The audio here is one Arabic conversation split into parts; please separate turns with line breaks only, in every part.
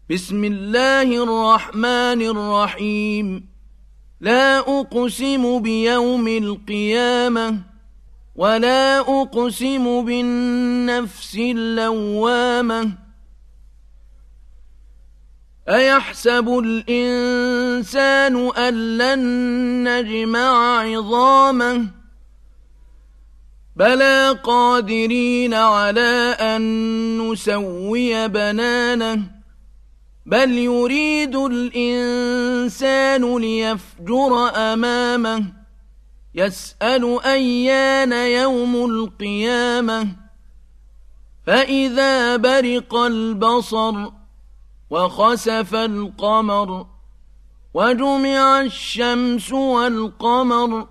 بسم الله الرحمن الرحيم لا أقسم بيوم القيامة ولا أقسم بالنفس اللوامة أيحسب الإنسان أن لن نجمع عظامه بلى قادرين على أن نسوي بنانه بل يريد الإنسان ليفجر أمامه يسأل أيان يوم القيامة فإذا برق البصر وخسف القمر وجمع الشمس والقمر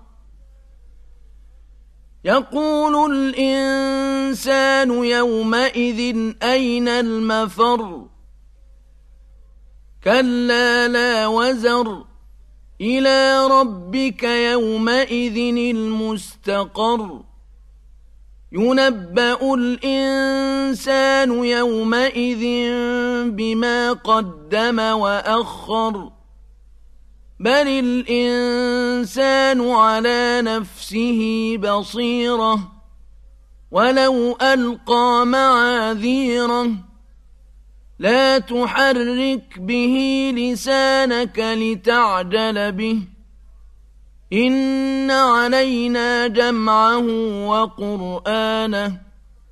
يقول الإنسان يومئذ أين المفر كلا لا وزر إلى ربك يومئذ المستقر ينبأ الإنسان يومئذ بما قدم وأخر بل الإنسان على نفسه بصيرة ولو ألقى معاذيره لا تحرك به لسانك لتعجل به إن علينا جمعه وقرآنه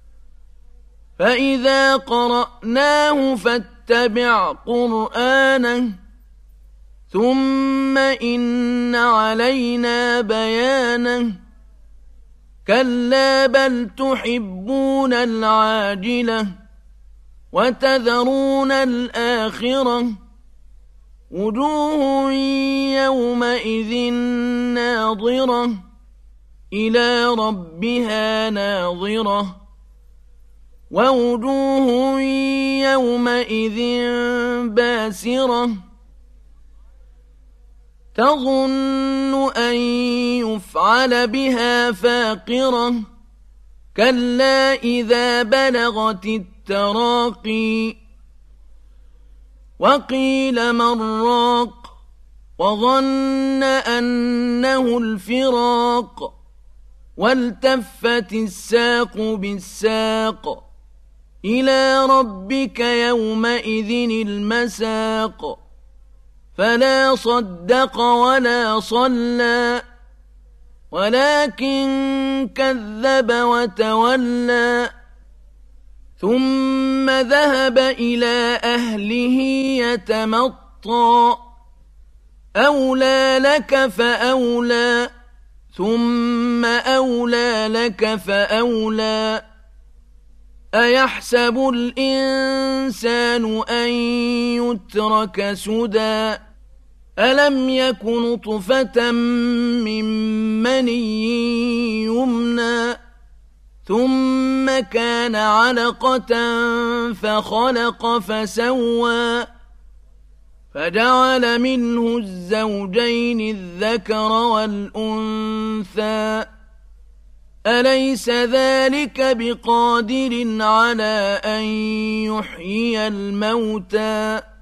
فإذا قرأناه فاتبع قرآنه ثم إن علينا بيانه كلا بل تحبون العاجلة وتذرون الآخرة وجوه يومئذ ناظرة إلى ربها ناظرة ووجوه يومئذ باسرة تظن أن يفعل بها فاقرة كلا إذا بلغت التراقي وقيل من راق وظن أنه الفراق والتفت الساق بالساق إلى ربك يومئذ المساق فلا صدق ولا صلى ولكن كذب وتولى ثم ذهب إلى أهله يتمطى أولى لك فأولى ثم أولى لك فأولى أيحسب الإنسان أن يترك سدى ألم يك نطفة من مني يمنى ثم كان علقة فخلق فسوى فجعل منه الزوجين الذكر والأنثى أليس ذلك بقادر على أن يحيي الموتى